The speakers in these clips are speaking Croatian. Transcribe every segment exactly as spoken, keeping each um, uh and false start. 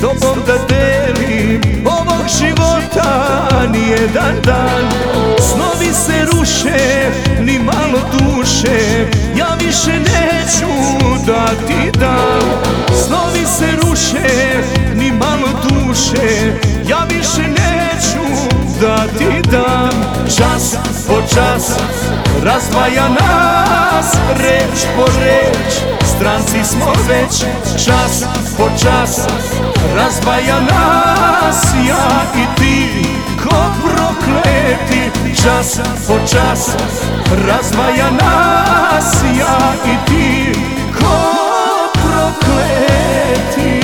tobom da delim ovog života nijedan dan. Snovi se ruše, ni malo duše, ja više neću da ti dam. Snovi se ruše, ni malo duše, ja više neću da ti dam. Čas po čas razdvaja nas, reč po reč, stranci smo već. Čas po čas razdvaja nas, ja i ti ko prokleti. Čas po čas razdvaja nas, ja i ti ko prokleti.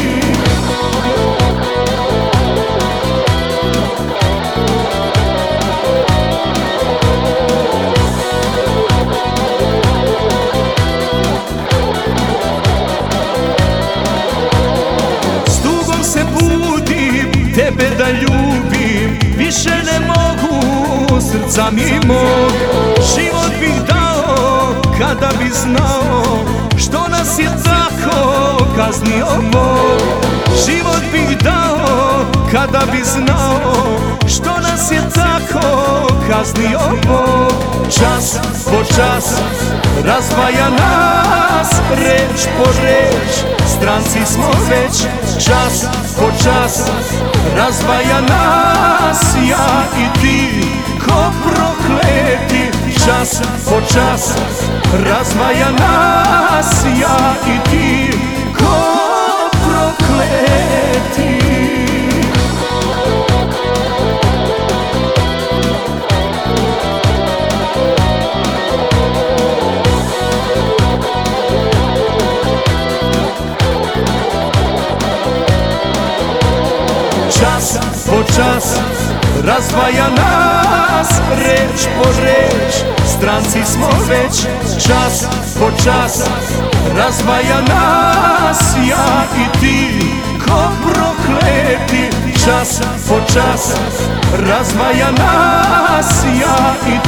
Tebe da ljubim, više ne mogu, srca mi mog. Život bih dao kada bi znao što nas je tako kaznio Bog. Život bih dao kada bi znao što nas je tako kaznio Bog. Čas po čas razdvaja nas, reč po reč, stranci smo već. Čas po čas razdvaja nas, ja i ti ko prokleti. Čas po čas razdvaja nas, ja i ti ko prokleti. Čas po čas razdvaja nas, reč po reč, stranci smo već. Čas po čas razdvaja nas, ja i ti ko prokleti. Čas po čas razdvaja nas, ja i